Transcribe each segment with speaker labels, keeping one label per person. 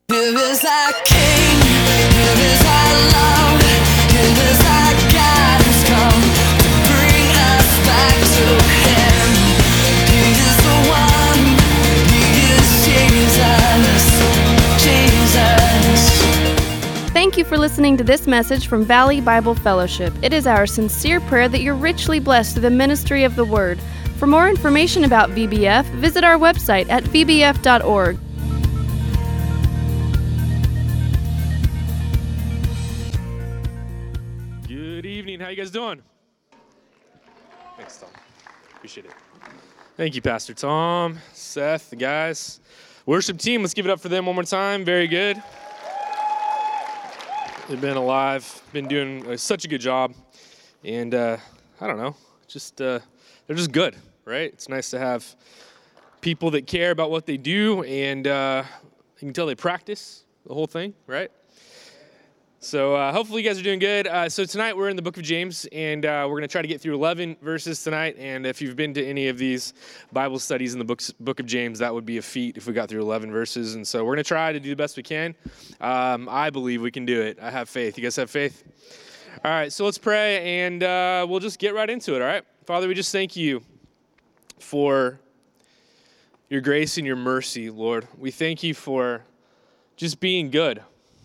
Speaker 1: Here is our King, here is our love, here is our God who's come to bring us back to Him. He is the one, He is Jesus.
Speaker 2: Thank you for listening to this message from Valley Bible Fellowship. It is our sincere prayer that you're richly blessed through the ministry of the Word. For more information about VBF, visit our website at vbf.org.
Speaker 3: Good evening. How you guys doing? Thanks, Tom. Appreciate it. Thank you, Pastor Tom, Seth, the guys. Worship team, let's give it up for them one more time. Very good. They've been alive, been doing such a good job. And I don't know, they're just good, right? It's nice to have people that care about what they do, and you can tell they practice the whole thing, right? So hopefully you guys are doing good. So tonight we're in the book of James, and we're going to try to get through 11 verses tonight. And if you've been to any of these Bible studies in the book of James, that would be a feat if we got through 11 verses. And so we're going to try to do the best we can. I believe we can do it. I have faith. You guys have faith? All right, so let's pray, and we'll just get right into it, all right? Father, we just thank you for your grace and your mercy, Lord. We thank you for just being good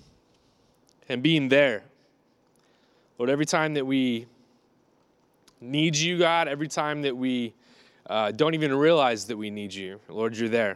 Speaker 3: and being there. Lord, every time that we need you, God, every time that we don't even realize that we need you, Lord, you're there.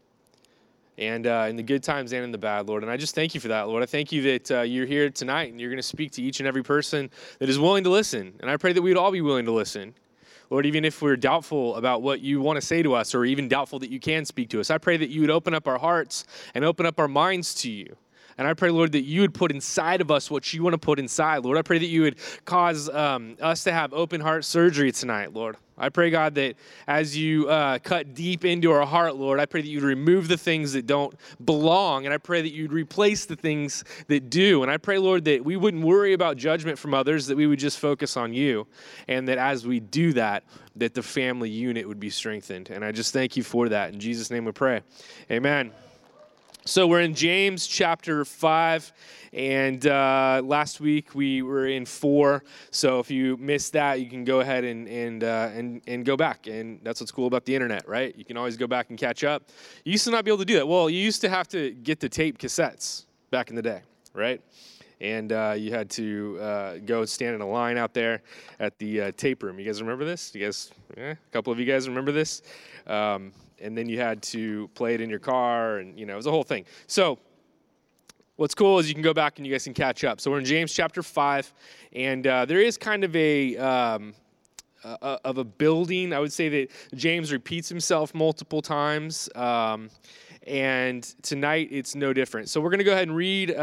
Speaker 3: And in the good times and in the bad, Lord. And I just thank you for that, Lord. I thank you that you're here tonight and you're going to speak to each and every person that is willing to listen. And I pray that we would all be willing to listen. Lord, even if we're doubtful about what you want to say to us, or even doubtful that you can speak to us, I pray that you would open up our hearts and open up our minds to you. And I pray, Lord, that you would put inside of us what you want to put inside. Lord, I pray that you would cause us to have open heart surgery tonight, Lord. I pray, God, that as you cut deep into our heart, Lord, I pray that you'd remove the things that don't belong. And I pray that you'd replace the things that do. And I pray, Lord, that we wouldn't worry about judgment from others, that we would just focus on you. And that as we do that, that the family unit would be strengthened. And I just thank you for that. In Jesus' name we pray. Amen. So we're in James chapter 5, and last week we were in 4. So if you missed that, you can go ahead and go back. And that's what's cool about the internet, right? You can always go back and catch up. You used to not be able to do that. Well, you used to have to get the tape cassettes back in the day, right? And you had to go stand in a line out there at the tape room. You guys remember this? A couple of you guys remember this? And then you had to play it in your car, and, it was a whole thing. So what's cool is you can go back and you guys can catch up. So we're in James chapter 5, and there is kind of a building. I would say that James repeats himself multiple times, and tonight it's no different. So we're going to go ahead and read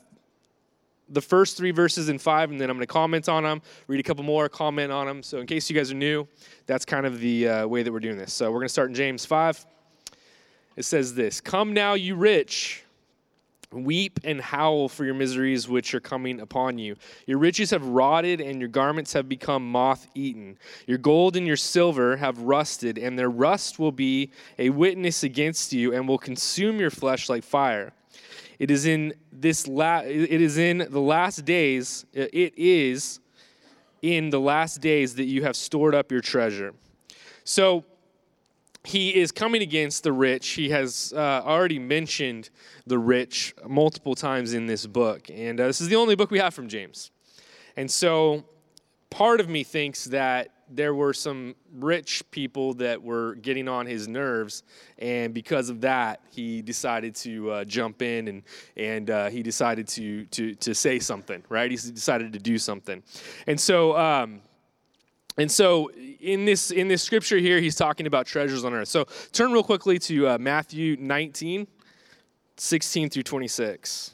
Speaker 3: the first 3 verses in 5, and then I'm going to comment on them, read a couple more, comment on them. So in case you guys are new, that's kind of the way that we're doing this. So we're going to start in James 5. It says this: "Come now, you rich, weep and howl for your miseries which are coming upon you. Your riches have rotted, and your garments have become moth-eaten. Your gold and your silver have rusted, and their rust will be a witness against you, and will consume your flesh like fire. It is in the last days that you have stored up your treasure." So he is coming against the rich. He has already mentioned the rich multiple times in this book. And this is the only book we have from James. And so part of me thinks that there were some rich people that were getting on his nerves, and because of that, he decided to jump in and he decided to say something, right? He decided to do something, and so in this scripture here, he's talking about treasures on earth. So turn real quickly to Matthew 19, 16 through 26.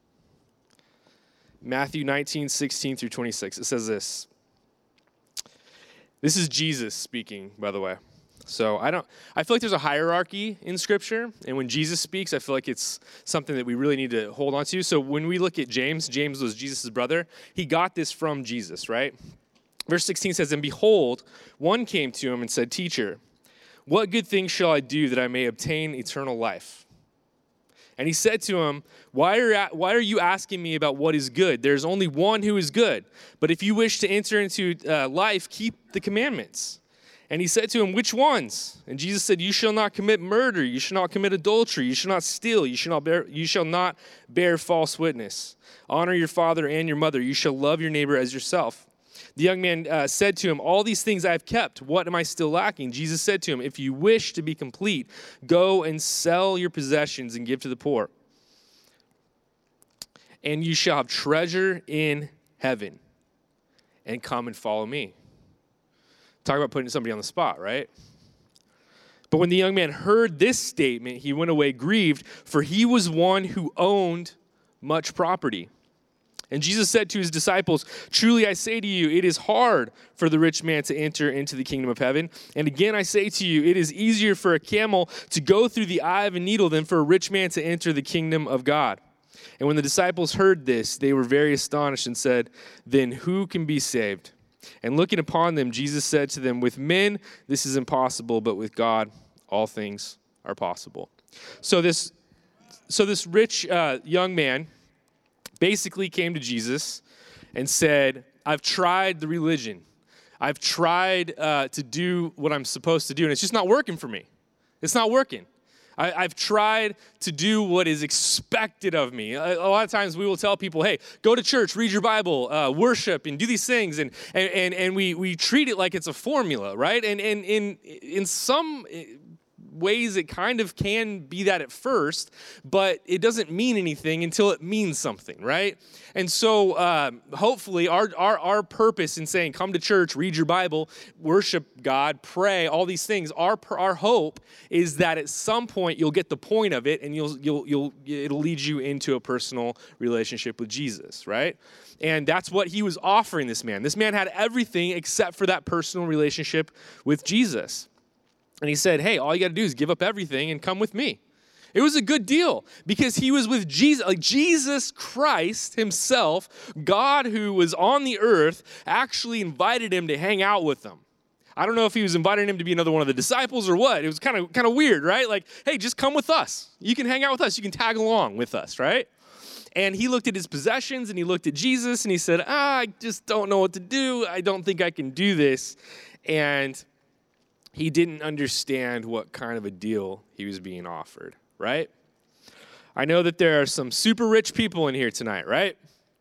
Speaker 3: Matthew 19, 16 through 26. It says this. This is Jesus speaking, by the way. So I feel like there's a hierarchy in Scripture, and when Jesus speaks, I feel like it's something that we really need to hold on to. So when we look at James was Jesus' brother. He got this from Jesus, right? Verse 16 says, "And behold, one came to him and said, 'Teacher, what good thing shall I do that I may obtain eternal life?' And he said to him, why are you asking me about what is good? There's only one who is good. But if you wish to enter into life, keep the commandments. And he said to him, which ones? And Jesus said, you shall not commit murder. You shall not commit adultery. You shall not steal. You shall not bear false witness. Honor your father and your mother. You shall love your neighbor as yourself. The young man said to him, all these things I have kept. What am I still lacking? Jesus said to him, if you wish to be complete, go and sell your possessions and give to the poor. And you shall have treasure in heaven. And come and follow me. Talk about putting somebody on the spot, right? But when the young man heard this statement, he went away grieved, for he was one who owned much property. And Jesus said to his disciples, truly I say to you, it is hard for the rich man to enter into the kingdom of heaven. And again I say to you, it is easier for a camel to go through the eye of a needle than for a rich man to enter the kingdom of God. And when the disciples heard this, they were very astonished and said, then who can be saved? And looking upon them, Jesus said to them, with men this is impossible, but with God all things are possible. So this rich young man basically came to Jesus and said, I've tried the religion. I've tried to do what I'm supposed to do, and it's just not working for me. It's not working. I've tried to do what is expected of me. A lot of times we will tell people, hey, go to church, read your Bible, worship, and do these things. And we treat it like it's a formula, right? And in some ways it kind of can be that at first, but it doesn't mean anything until it means something, right? And so hopefully our purpose in saying come to church, read your Bible, worship God, pray, all these things, our hope is that at some point you'll get the point of it and it'll lead you into a personal relationship with Jesus, right? And that's what he was offering this man. This man had everything except for that personal relationship with Jesus. And he said, hey, all you got to do is give up everything and come with me. It was a good deal because he was with Jesus, like Jesus Christ himself, God who was on the earth, actually invited him to hang out with them. I don't know if he was inviting him to be another one of the disciples or what. It was kind of weird, right? Like, hey, just come with us. You can hang out with us. You can tag along with us, right? And he looked at his possessions and he looked at Jesus and he said, I just don't know what to do. I don't think I can do this. And he didn't understand what kind of a deal he was being offered, right? I know that there are some super rich people in here tonight, right?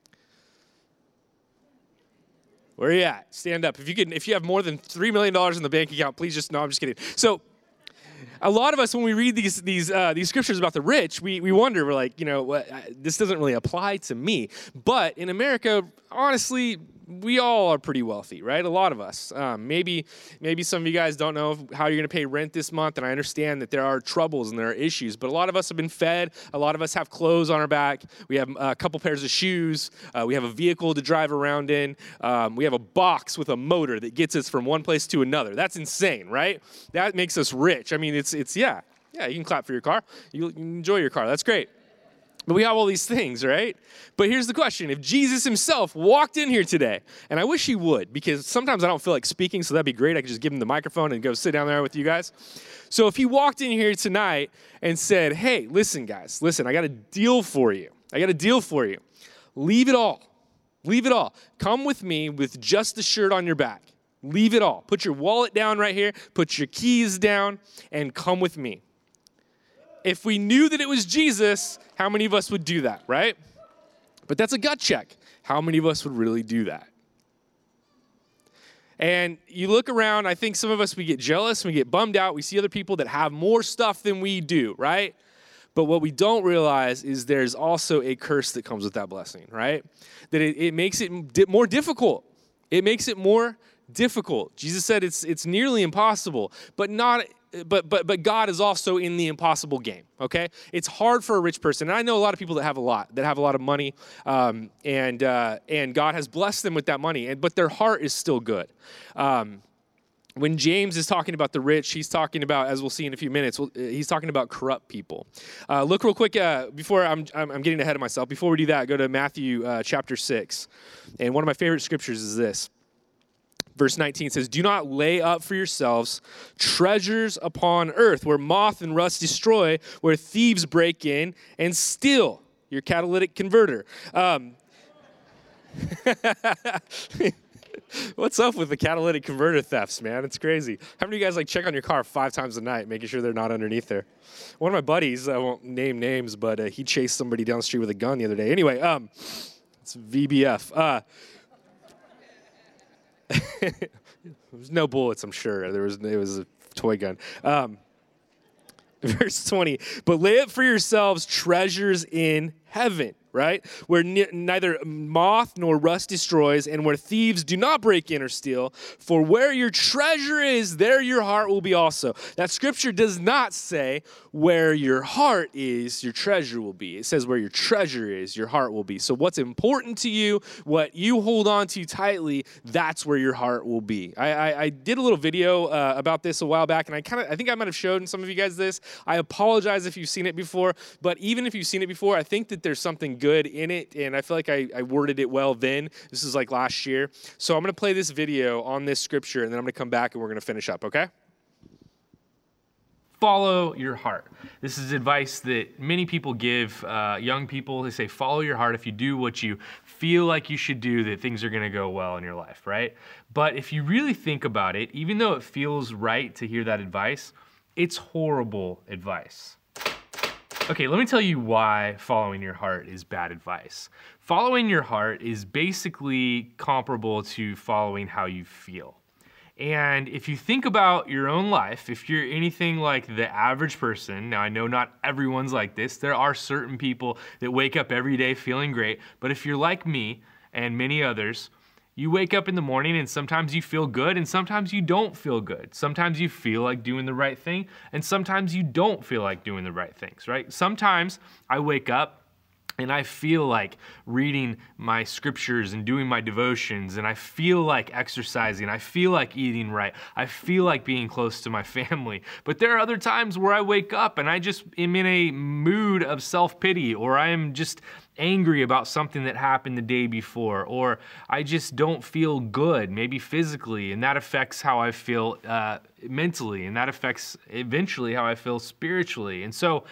Speaker 3: Where are you at? Stand up. If you have more than $3 million in the bank account, please just, no, I'm just kidding. So a lot of us, when we read these scriptures about the rich, we wonder, we're like, this doesn't really apply to me. But in America, honestly, we all are pretty wealthy, right? A lot of us. Maybe some of you guys don't know how you're going to pay rent this month, and I understand that there are troubles and there are issues, but a lot of us have been fed. A lot of us have clothes on our back. We have a couple pairs of shoes. We have a vehicle to drive around in. We have a box with a motor that gets us from one place to another. That's insane, right? That makes us rich. I mean, it's yeah, you can clap for your car. You enjoy your car. That's great. But we have all these things, right? But here's the question. If Jesus himself walked in here today, and I wish he would, because sometimes I don't feel like speaking, so that'd be great. I could just give him the microphone and go sit down there with you guys. So if he walked in here tonight and said, hey, listen, guys, I got a deal for you. Leave it all. Come with me with just the shirt on your back. Leave it all. Put your wallet down right here. Put your keys down and come with me. If we knew that it was Jesus, how many of us would do that, right? But that's a gut check. How many of us would really do that? And you look around, I think some of us, we get jealous, we get bummed out. We see other people that have more stuff than we do, right? But what we don't realize is there's also a curse that comes with that blessing, right? That it makes it more difficult. It makes it more difficult. Jesus said it's nearly impossible, but God is also in the impossible game, okay? It's hard for a rich person. And I know a lot of people that have a lot of money, and God has blessed them with that money, but their heart is still good. When James is talking about the rich, he's talking about, as we'll see in a few minutes, he's talking about corrupt people. Look real quick, before I'm getting ahead of myself, before we do that, go to Matthew chapter 6. And one of my favorite scriptures is this. Verse 19 says, do not lay up for yourselves treasures upon earth where moth and rust destroy, where thieves break in and steal. Your catalytic converter. What's up with the catalytic converter thefts, man? It's crazy. How many of you guys check on your car 5 times a night, making sure they're not underneath there? One of my buddies, I won't name names, but he chased somebody down the street with a gun the other day. Anyway, it's VBF. There's no bullets, I'm sure. It was a toy gun. Verse 20, but lay up for yourselves treasures in heaven, right? Where neither moth nor rust destroys, and where thieves do not break in or steal. For where your treasure is, there your heart will be also. That scripture does not say where your heart is, your treasure will be. It says where your treasure is, your heart will be. So what's important to you, what you hold on to tightly, that's where your heart will be. I did a little video about this a while back, and I think I might have shown some of you guys this. I apologize if you've seen it before, but even if you've seen it before, I think that there's something good in it, and I feel like I worded it well then. This is last year. So I'm going to play this video on this scripture, and then I'm going to come back and we're going to finish up, okay?
Speaker 4: Follow your heart. This is advice that many people give young people. They say, follow your heart. If you do what you feel like you should do, that things are going to go well in your life, right? But if you really think about it, even though it feels right to hear that advice, it's horrible advice. Okay, let me tell you why following your heart is bad advice. Following your heart is basically comparable to following how you feel. And if you think about your own life, if you're anything like the average person, now I know not everyone's like this, there are certain people that wake up every day feeling great, but if you're like me and many others, you wake up in the morning and sometimes you feel good and sometimes you don't feel good. Sometimes you feel like doing the right thing and sometimes you don't feel like doing the right things, right? Sometimes I wake up and I feel like reading my scriptures and doing my devotions, and I feel like exercising, I feel like eating right, I feel like being close to my family. But there are other times where I wake up and I just am in a mood of self-pity, or I am just angry about something that happened the day before, or I just don't feel good, maybe physically, and that affects how I feel mentally, and that affects eventually how I feel spiritually. And so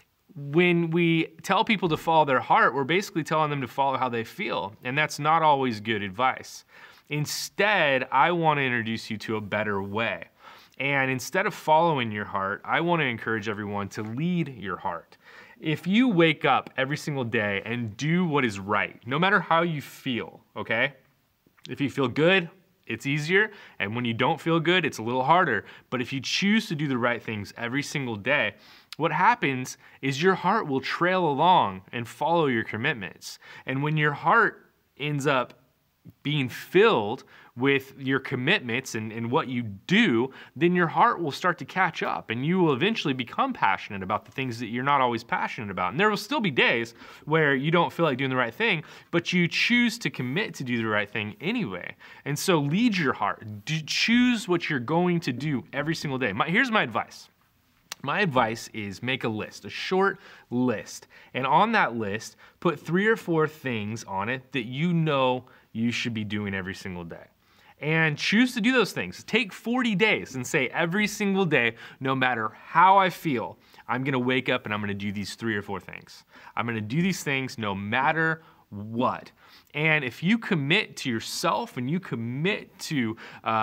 Speaker 4: when we tell people to follow their heart, we're basically telling them to follow how they feel, and that's not always good advice. Instead, I want to introduce you to a better way. And instead of following your heart, I want to encourage everyone to lead your heart. If you wake up every single day and do what is right, no matter how you feel, okay? If you feel good, it's easier, and when you don't feel good, it's a little harder. But if you choose to do the right things every single day, what happens is your heart will trail along and follow your commitments. And when your heart ends up being filled with your commitments and what you do, then your heart will start to catch up and you will eventually become passionate about the things that you're not always passionate about. And there will still be days where you don't feel like doing the right thing, but you choose to commit to do the right thing anyway. And so lead your heart. Choose what you're going to do every single day. Here's my advice. My advice is make a list, a short list. And on that list, put 3 or 4 things on it that you know you should be doing every single day. And choose to do those things. Take 40 days and say every single day, no matter how I feel, I'm going to wake up and I'm going to do these 3 or 4 things. I'm going to do these things no matter what. And if you commit to yourself and you commit to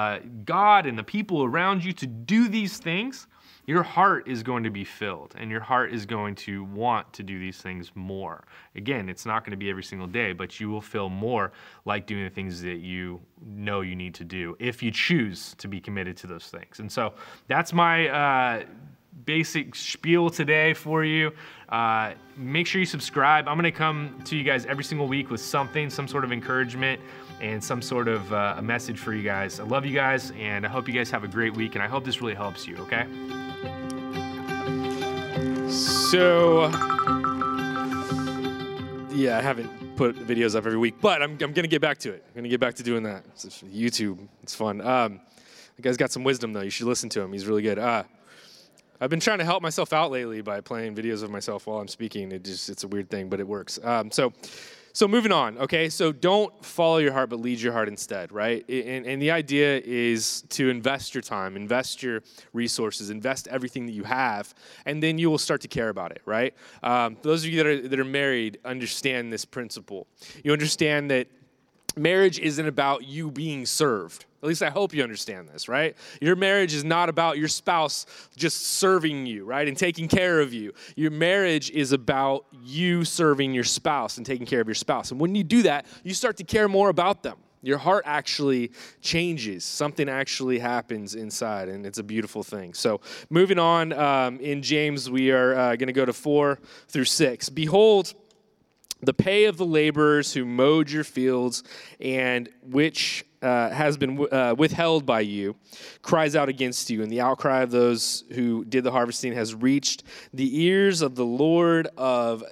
Speaker 4: God and the people around you to do these things, your heart is going to be filled and your heart is going to want to do these things more. Again, it's not going to be every single day, but you will feel more like doing the things that you know you need to do if you choose to be committed to those things. And so that's my basic spiel today for you. Make sure you subscribe. I'm going to come to you guys every single week with something, some sort of encouragement and some sort of a message for you guys. I love you guys, and I hope you guys have a great week, and I hope this really helps you, okay?
Speaker 3: So, yeah, I haven't put videos up every week, but I'm going to get back to it. I'm going to get back to doing that. It's YouTube. It's fun. The guy's got some wisdom, though. You should listen to him. He's really good. I've been trying to help myself out lately by playing videos of myself while I'm speaking. It's a weird thing, but it works. So So moving on, okay? So don't follow your heart, but lead your heart instead, right? And the idea is to invest your time, invest your resources, invest everything that you have, and then you will start to care about it, right? Those of you that are married understand this principle. You understand that marriage isn't about you being served. At least I hope you understand this, right? Your marriage is not about your spouse just serving you, right, and taking care of you. Your marriage is about you serving your spouse and taking care of your spouse. And when you do that, you start to care more about them. Your heart actually changes. Something actually happens inside, and it's a beautiful thing. So moving on, in James, we are going to go to 4 through 6. Behold, the pay of the laborers who mowed your fields and which has been withheld by you cries out against you, and the outcry of those who did the harvesting has reached the ears of the Lord of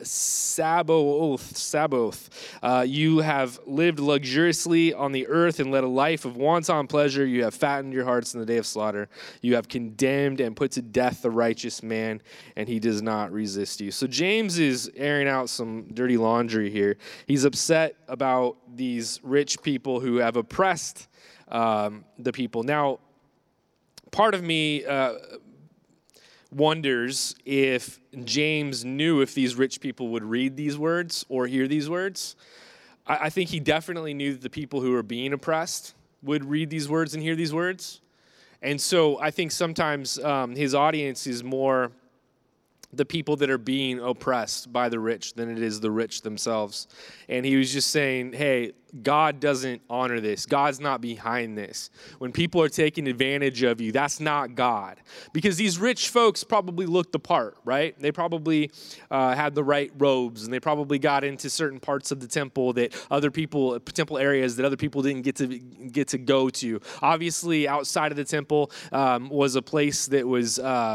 Speaker 3: Sabaoth. You have lived luxuriously on the earth and led a life of wanton pleasure. You have fattened your hearts in the day of slaughter. You have condemned and put to death the righteous man, and he does not resist you. So James is airing out some dirty laundry here. He's upset about these rich people who have oppressed the people. Now, part of me wonders if James knew if these rich people would read these words or hear these words. I think he definitely knew that the people who are being oppressed would read these words and hear these words. And so I think sometimes his audience is more the people that are being oppressed by the rich than it is the rich themselves. And he was just saying, hey, God doesn't honor this. God's not behind this. When people are taking advantage of you, that's not God. Because these rich folks probably looked the part, right? They probably had the right robes, and they probably got into certain parts of the temple that other people, temple areas that other people didn't get to go to. Obviously, outside of the temple was a place that was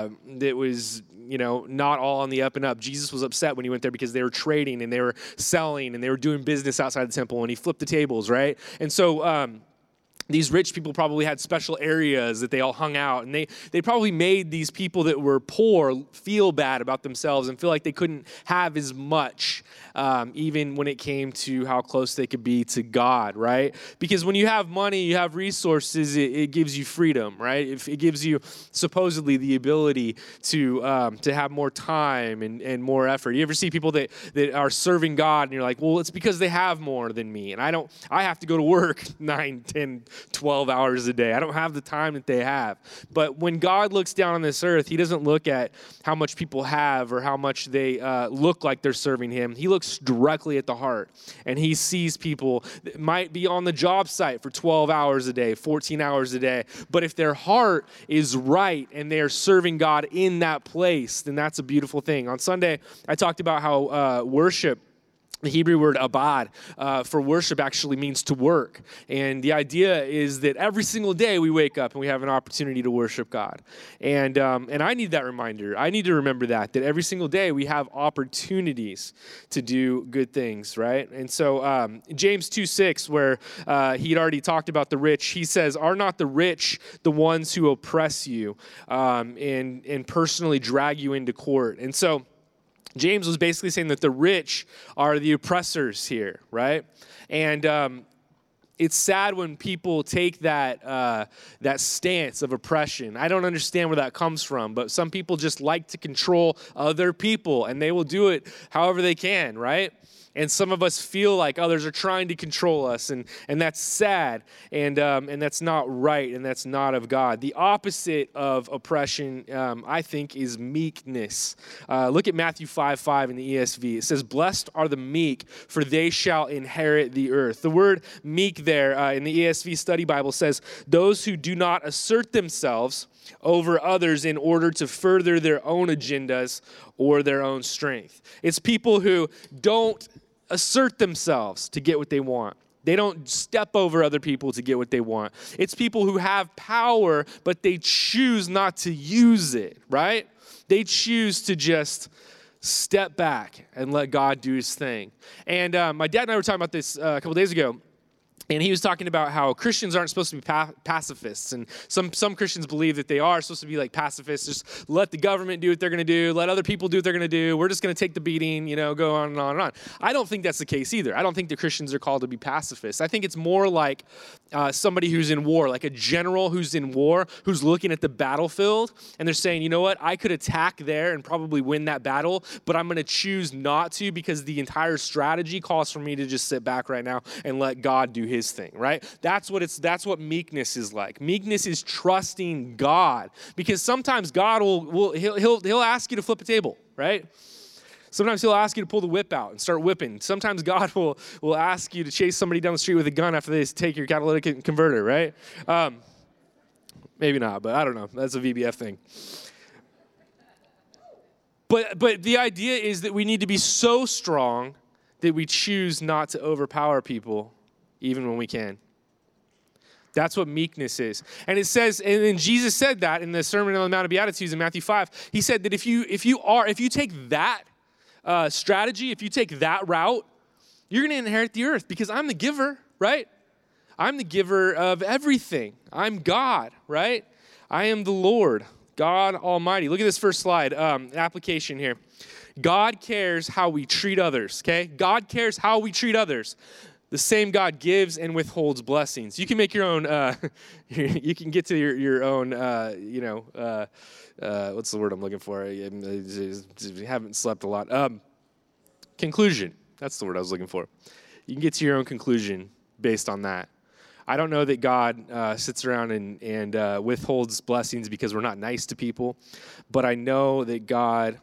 Speaker 3: not all on the up and up. Jesus was upset when he went there because they were trading and they were selling and they were doing business outside the temple, and he flipped the tables, right? And so these rich people probably had special areas that they all hung out, and they probably made these people that were poor feel bad about themselves and feel like they couldn't have as much, even when it came to how close they could be to God, right? Because when you have money, you have resources, it gives you freedom, right? It gives you supposedly the ability to have more time and more effort. You ever see people that are serving God, and you're like, well, it's because they have more than me, and I have to go to work 9, 10, 12 hours a day. I don't have the time that they have. But when God looks down on this earth, he doesn't look at how much people have or how much they look like they're serving him. He looks directly at the heart, and he sees people that might be on the job site for 12 hours a day, 14 hours a day. But if their heart is right and they're serving God in that place, then that's a beautiful thing. On Sunday, I talked about how worship, the Hebrew word abad for worship actually means to work. And the idea is that every single day we wake up and we have an opportunity to worship God. And I need that reminder. I need to remember that every single day we have opportunities to do good things, right? And so James 2:6, where he'd already talked about the rich, he says, are not the rich the ones who oppress you and personally drag you into court? And so James was basically saying that the rich are the oppressors here, right? And it's sad when people take that stance of oppression. I don't understand where that comes from, but some people just like to control other people, and they will do it however they can, right? And some of us feel like others are trying to control us, and that's sad, and that's not right, and that's not of God. The opposite of oppression, I think, is meekness. Look at Matthew 5:5 in the ESV. It says, blessed are the meek, for they shall inherit the earth. The word meek there in the ESV Study Bible says, those who do not assert themselves over others in order to further their own agendas or their own strength. It's people who don't assert themselves to get what they want. They don't step over other people to get what they want. It's people who have power, but they choose not to use it, right? They choose to just step back and let God do his thing. And my dad and I were talking about this a couple days ago. And he was talking about how Christians aren't supposed to be pacifists. And some Christians believe that they are supposed to be like pacifists. Just let the government do what they're going to do. Let other people do what they're going to do. We're just going to take the beating, go on and on and on. I don't think that's the case either. I don't think the Christians are called to be pacifists. I think it's more like somebody who's in war, like a general who's in war, who's looking at the battlefield. And they're saying, you know what, I could attack there and probably win that battle, but I'm going to choose not to because the entire strategy calls for me to just sit back right now and let God do his thing, right? That's what meekness is like. Meekness is trusting God, because sometimes God he'll ask you to flip a table, right? Sometimes he'll ask you to pull the whip out and start whipping. Sometimes God will ask you to chase somebody down the street with a gun after they take your catalytic converter, right? Maybe not, but I don't know. That's a VBF thing. But the idea is that we need to be so strong that we choose not to overpower people even when we can. That's what meekness is. And it says, and then Jesus said that in the Sermon on the Mount of Beatitudes in Matthew 5. He said that if you take that strategy, if you take that route, you're going to inherit the earth, because I'm the giver, right? I'm the giver of everything. I'm God, right? I am the Lord, God Almighty. Look at this first slide, application here. God cares how we treat others, okay? God cares how we treat others. The same God gives and withholds blessings. You can make your own, you can get to your own, what's the word I'm looking for? I haven't slept a lot. Conclusion. That's the word I was looking for. You can get to your own conclusion based on that. I don't know that God sits around and withholds blessings because we're not nice to people, but I know that God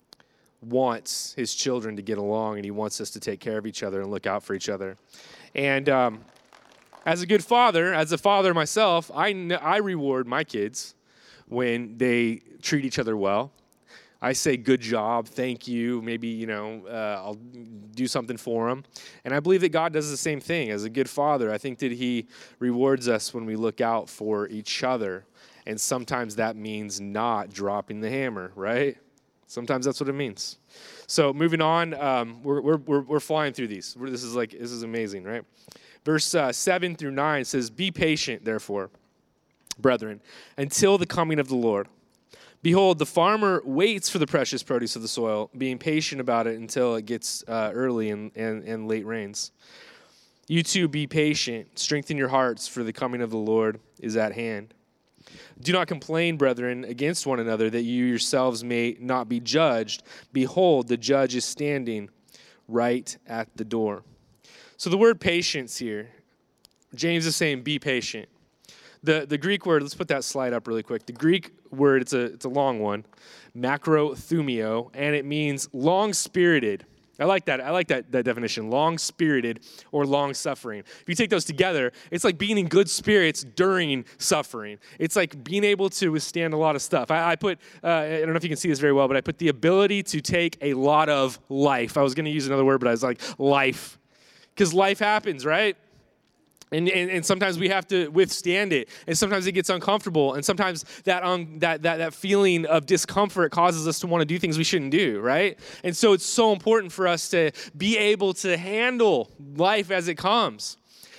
Speaker 3: wants his children to get along, and he wants us to take care of each other and look out for each other. And as a good father, as a father myself, I reward my kids when they treat each other well. I say, good job, thank you, maybe, I'll do something for them. And I believe that God does the same thing. As a good father, I think that he rewards us when we look out for each other. And sometimes that means not dropping the hammer, right? Sometimes that's what it means. So moving on, we're flying through these. This is amazing, right? Verse 7 through 9 says, "Be patient, therefore, brethren, until the coming of the Lord. Behold, the farmer waits for the precious produce of the soil, being patient about it until it gets early and late rains. You too be patient, strengthen your hearts, for the coming of the Lord is at hand. Do not complain, brethren, against one another, that you yourselves may not be judged. Behold, the judge is standing right at the door." So the word patience here, James is saying, be patient. The Greek word, let's put that slide up really quick. The Greek word, it's a long one, macrothumio, and it means long-spirited. I like that definition, long-spirited or long-suffering. If you take those together, it's like being in good spirits during suffering. It's like being able to withstand a lot of stuff. I put, I don't know if you can see this very well, but I put the ability to take a lot of life. I was going to use another word, but I was like, life. Because life happens, right? And sometimes we have to withstand it, and sometimes it gets uncomfortable, and sometimes that feeling of discomfort causes us to want to do things we shouldn't do, right? And so it's so important for us to be able to handle life as it comes.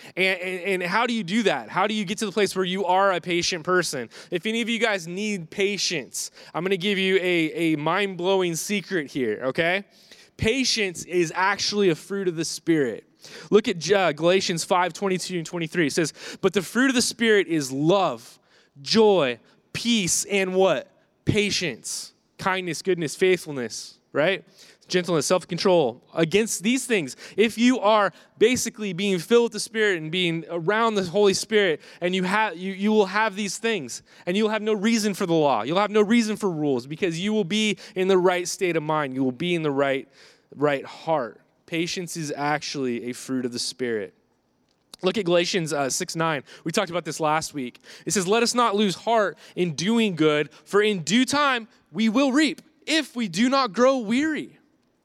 Speaker 3: And how do you do that? How do you get to the place where you are a patient person? If any of you guys need patience, I'm going to give you a mind-blowing secret here, okay? Patience is actually a fruit of the Spirit. Look at Galatians 5:22 and 23. It says, "But the fruit of the Spirit is love, joy, peace, and what? Patience, kindness, goodness, faithfulness," right? Gentleness, self-control. Against these things, if you are basically being filled with the Spirit and being around the Holy Spirit, and you will have these things, and you'll have no reason for the law. You'll have no reason for rules, because you will be in the right state of mind. You will be in the right heart. Patience is actually a fruit of the Spirit. Look at Galatians 6:9. We talked about this last week. It says, "Let us not lose heart in doing good, for in due time we will reap, if we do not grow weary."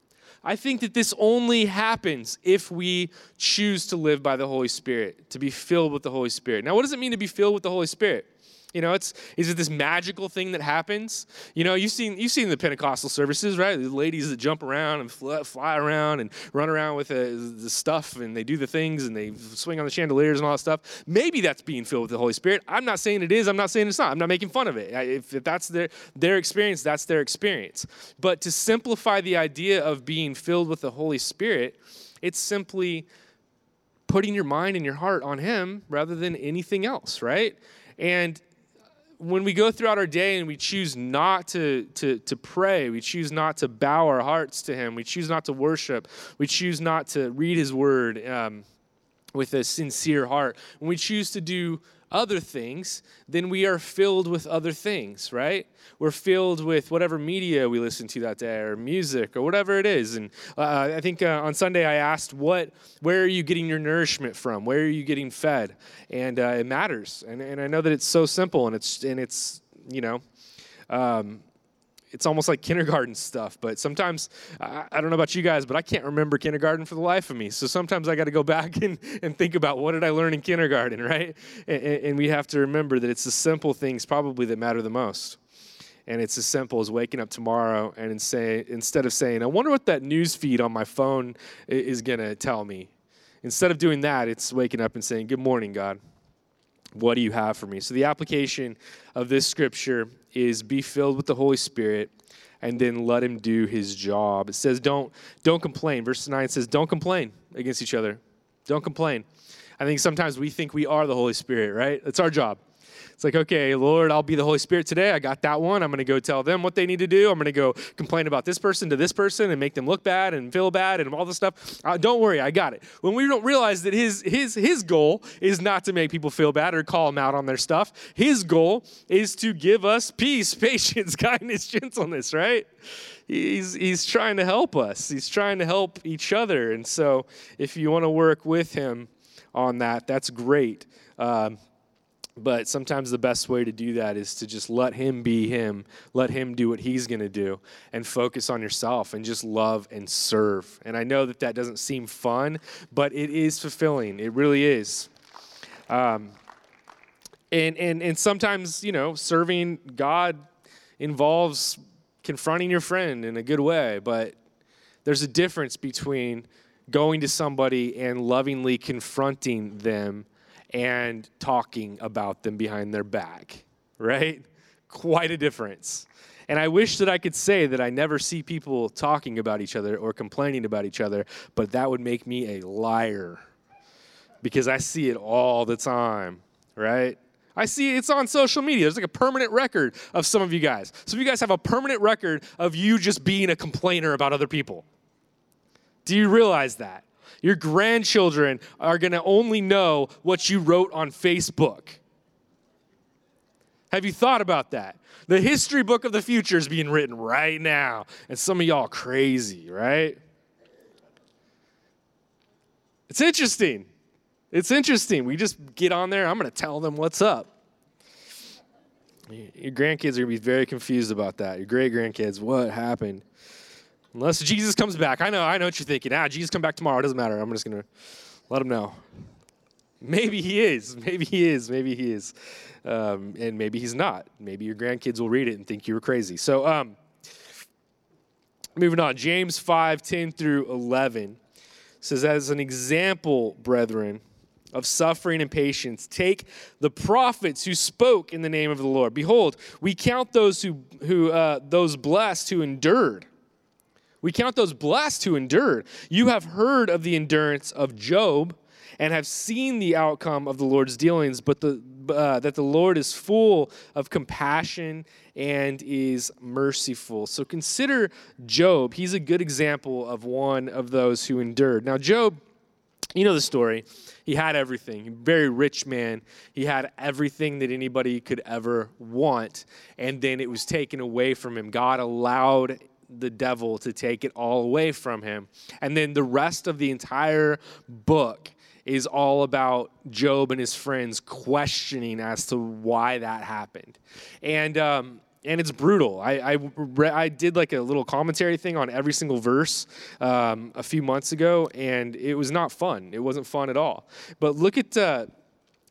Speaker 3: I think that this only happens if we choose to live by the Holy Spirit, to be filled with the Holy Spirit. Now, what does it mean to be filled with the Holy Spirit? Is it this magical thing that happens? You've seen the Pentecostal services, right? The ladies that jump around and fly around and run around with the stuff, and they do the things, and they swing on the chandeliers and all that stuff. Maybe that's being filled with the Holy Spirit. I'm not saying it is. I'm not saying it's not. I'm not making fun of it. If that's their experience, that's their experience. But to simplify the idea of being filled with the Holy Spirit, it's simply putting your mind and your heart on Him rather than anything else, right? And when we go throughout our day and we choose not to pray, we choose not to bow our hearts to Him, we choose not to worship, we choose not to read His Word with a sincere heart, when we choose to do other things, then we are filled with other things, right? We're filled with whatever media we listen to that day, or music, or whatever it is. And I think on Sunday I asked, where are you getting your nourishment from? Where are you getting fed? And it matters. And I know that it's so simple, and it's it's almost like kindergarten stuff, but sometimes, I don't know about you guys, but I can't remember kindergarten for the life of me. So sometimes I got to go back and think about, what did I learn in kindergarten, right? And we have to remember that it's the simple things probably that matter the most. And it's as simple as waking up tomorrow and instead of saying, I wonder what that news feed on my phone is going to tell me. Instead of doing that, it's waking up and saying, good morning, God. What do you have for me? So the application of this scripture is be filled with the Holy Spirit and then let Him do His job. It says don't complain. Verse 9 says don't complain against each other. Don't complain. I think sometimes we think we are the Holy Spirit, right? It's our job. It's like, okay, Lord, I'll be the Holy Spirit today. I got that one. I'm going to go tell them what they need to do. I'm going to go complain about this person to this person and make them look bad and feel bad and all this stuff. Don't worry, I got it. When we don't realize that his goal is not to make people feel bad or call them out on their stuff. His goal is to give us peace, patience, kindness, gentleness, right? He's trying to help us. He's trying to help each other. And so if you want to work with Him on that, that's great. But sometimes the best way to do that is to just let Him be Him, let Him do what He's going to do, and focus on yourself and just love and serve. And I know that doesn't seem fun, but it is fulfilling. It really is. And sometimes, serving God involves confronting your friend in a good way, but there's a difference between going to somebody and lovingly confronting them and talking about them behind their back, right? Quite a difference. And I wish that I could say that I never see people talking about each other or complaining about each other, but that would make me a liar because I see it all the time, right? I see it's on social media. There's like a permanent record of some of you guys. Some of you guys have a permanent record of you just being a complainer about other people. Do you realize that? Your grandchildren are going to only know what you wrote on Facebook. Have you thought about that? The history book of the future is being written right now. And some of y'all are crazy, right? It's interesting. It's interesting. We just get on there. I'm going to tell them what's up. Your grandkids are going to be very confused about that. Your great-grandkids, what happened? Unless Jesus comes back. I know what you're thinking. Jesus come back tomorrow. It doesn't matter. I'm just going to let him know. Maybe he is. Maybe he is. Maybe he is. And maybe he's not. Maybe your grandkids will read it and think you were crazy. So moving on. James 5:10 through 11 says, as an example, brethren, of suffering and patience, take the prophets who spoke in the name of the Lord. Behold, we count those those blessed who endured. We count those blessed who endured. You have heard of the endurance of Job and have seen the outcome of the Lord's dealings, but that the Lord is full of compassion and is merciful. So consider Job. He's a good example of one of those who endured. Now, Job, you know the story. He had everything. A very rich man. He had everything that anybody could ever want, and then it was taken away from him. God allowed the devil to take it all away from him. And then the rest of the entire book is all about Job and his friends questioning as to why that happened. And it's brutal. I did like a little commentary thing on every single verse a few months ago, and it was not fun. It wasn't fun at all. But look at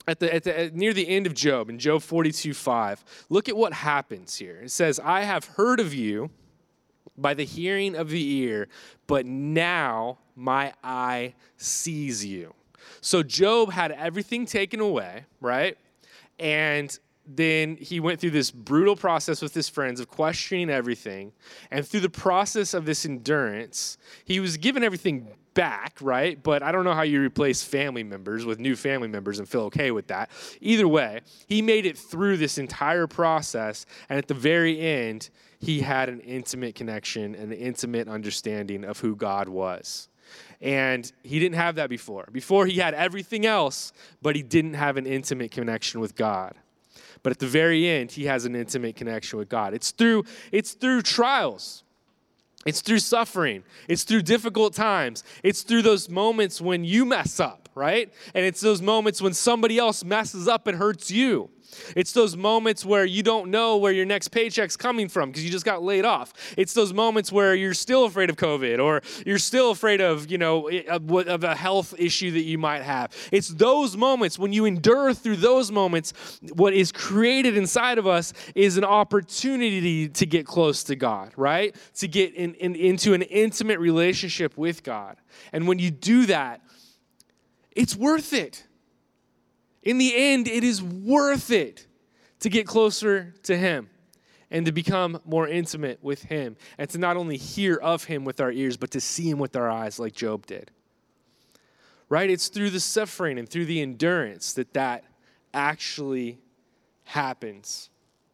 Speaker 3: near the end of Job, in Job 42:5, look at what happens here. It says, I have heard of you by the hearing of the ear, but now my eye sees you. So Job had everything taken away, right? And then he went through this brutal process with his friends of questioning everything. And through the process of this endurance, he was given everything back, right? But I don't know how you replace family members with new family members and feel okay with that. Either way, he made it through this entire process. And at the very end, he had an intimate connection and an intimate understanding of who God was. And he didn't have that before. Before, he had everything else, but he didn't have an intimate connection with God. But at the very end, he has an intimate connection with God. It's through trials. It's through suffering. It's through difficult times. It's through those moments when you mess up, right? And it's those moments when somebody else messes up and hurts you. It's those moments where you don't know where your next paycheck's coming from because you just got laid off. It's those moments where you're still afraid of COVID or you're still afraid of, of a health issue that you might have. It's those moments when you endure through those moments, what is created inside of us is an opportunity to get close to God, right? To get into an intimate relationship with God. And when you do that, it's worth it. In the end, it is worth it to get closer to him and to become more intimate with him and to not only hear of him with our ears, but to see him with our eyes like Job did. Right? It's through the suffering and through the endurance that actually happens.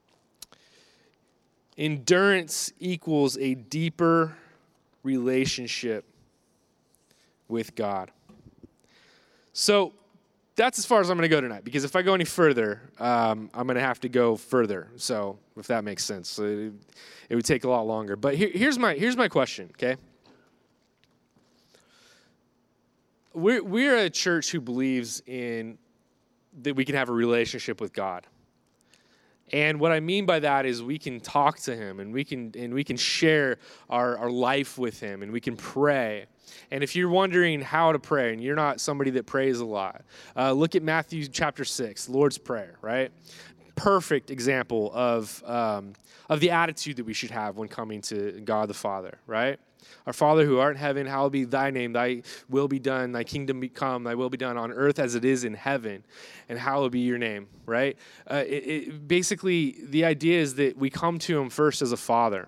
Speaker 3: Endurance equals a deeper relationship with God. So, that's as far as I'm going to go tonight, because if I go any further, I'm going to have to go further. So, if that makes sense, it would take a lot longer. But here's my question. Okay, we're a church who believes in that we can have a relationship with God, and what I mean by that is we can talk to him, and we can share our life with him, and we can pray. And if you're wondering how to pray, and you're not somebody that prays a lot, look at Matthew chapter 6, Lord's Prayer, right? Perfect example of the attitude that we should have when coming to God the Father, right? Our Father who art in heaven, hallowed be thy name, thy will be done, thy kingdom come, thy will be done on earth as it is in heaven, and hallowed be your name, right? Basically, the idea is that we come to him first as a father.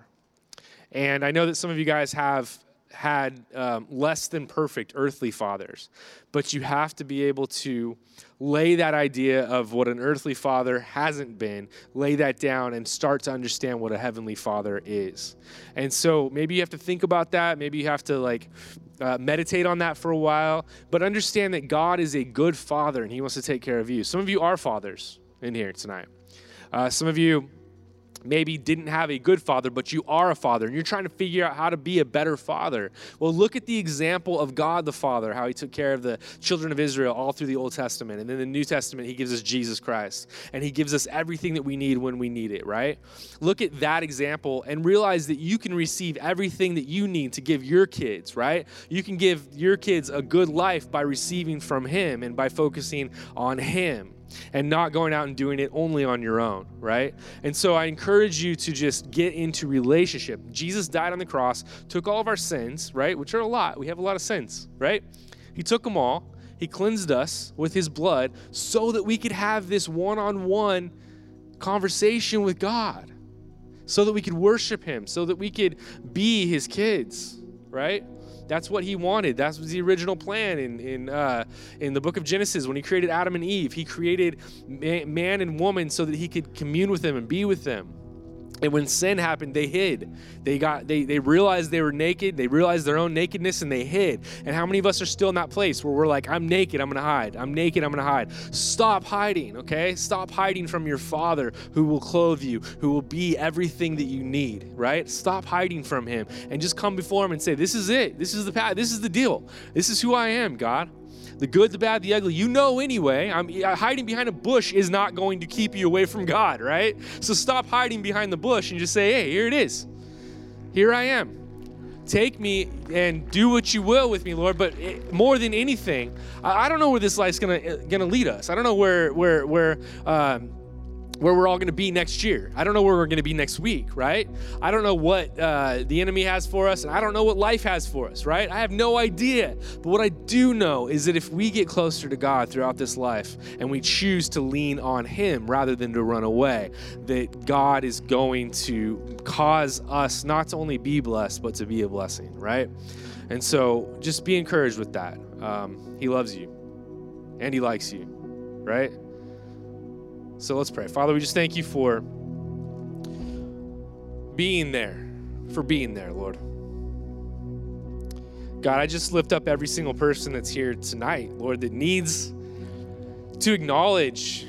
Speaker 3: And I know that some of you guys have had less than perfect earthly fathers, but you have to be able to lay that idea of what an earthly father hasn't been, lay that down and start to understand what a heavenly father is. And so maybe you have to think about that. Maybe you have to meditate on that for a while, but understand that God is a good father and he wants to take care of you. Some of you are fathers in here tonight. Some of you maybe didn't have a good father, but you are a father, and you're trying to figure out how to be a better father. Well, look at the example of God the Father, how he took care of the children of Israel all through the Old Testament. And then the New Testament, he gives us Jesus Christ, and he gives us everything that we need when we need it, right? Look at that example and realize that you can receive everything that you need to give your kids, right? You can give your kids a good life by receiving from him and by focusing on him, and not going out and doing it only on your own, right? And so I encourage you to just get into relationship. Jesus died on the cross, took all of our sins, right? Which are a lot. We have a lot of sins, right? He took them all. He cleansed us with his blood so that we could have this one-on-one conversation with God, so that we could worship him, so that we could be his kids, right? That's what he wanted. That was the original plan in the book of Genesis. When he created Adam and Eve, he created man and woman so that he could commune with them and be with them. And when sin happened, they hid. They realized they were naked. They realized their own nakedness, and they hid. And how many of us are still in that place where we're like, I'm naked, I'm going to hide. I'm naked, I'm going to hide. Stop hiding, okay? Stop hiding from your Father who will clothe you, who will be everything that you need, right? Stop hiding from him and just come before him and say, this is it. This is the path. This is the deal. This is who I am, God. The good, the bad, the ugly, you know anyway. Hiding behind a bush is not going to keep you away from God, right? So stop hiding behind the bush and just say, hey, here it is. Here I am. take me and do what you will with me, Lord. But more than anything, I don't know where this life's gonna lead us. I don't know where we're all going to be next year. I don't know where we're going to be next week, right? I don't know what the enemy has for us, and I don't know what life has for us, right? I have no idea. But what I do know is that if we get closer to God throughout this life and we choose to lean on Him rather than to run away, that God is going to cause us not to only be blessed, but to be a blessing, right? And so just be encouraged with that. He loves you, and He likes you, right? So let's pray. Father, we just thank you for being there, Lord. God, I just lift up every single person that's here tonight, Lord, that needs to acknowledge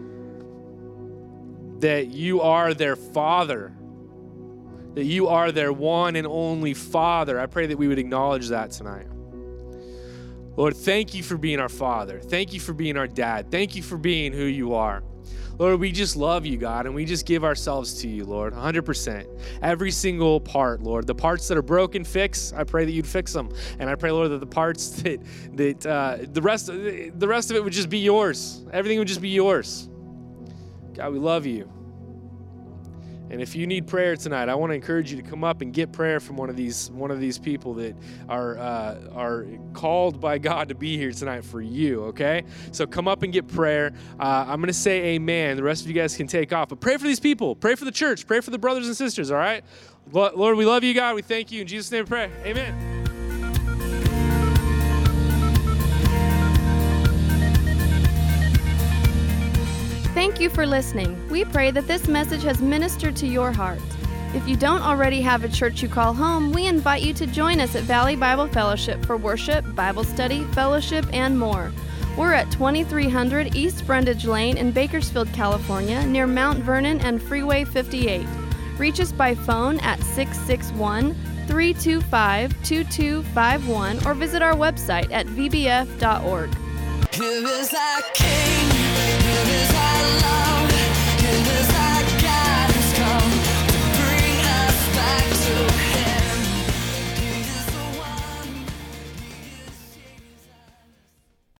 Speaker 3: that you are their Father, that you are their one and only Father. I pray that we would acknowledge that tonight. Lord, thank you for being our Father. Thank you for being our Dad. Thank you for being who you are. Lord, we just love you, God, and we just give ourselves to you, Lord, 100%. Every single part, Lord. The parts that are broken, fix. I pray that you'd fix them. And I pray, Lord, that the parts that the rest of it would just be yours. Everything would just be yours. God, we love you. And if you need prayer tonight, I want to encourage you to come up and get prayer from one of these people that are called by God to be here tonight for you, okay? So come up and get prayer. I'm going to say amen. The rest of you guys can take off. But pray for these people. Pray for the church. Pray for the brothers and sisters, all right? Lord, we love you, God. We thank you. In Jesus' name we pray. Amen.
Speaker 2: Thank you for listening. We pray that this message has ministered to your heart. If you don't already have a church you call home, we invite you to join us at Valley Bible Fellowship for worship, Bible study, fellowship, and more. We're at 2300 East Brundage Lane in Bakersfield, California, near Mount Vernon and Freeway 58. Reach us by phone at 661-325-2251 or visit our website at vbf.org.
Speaker 1: Here is our King, here is our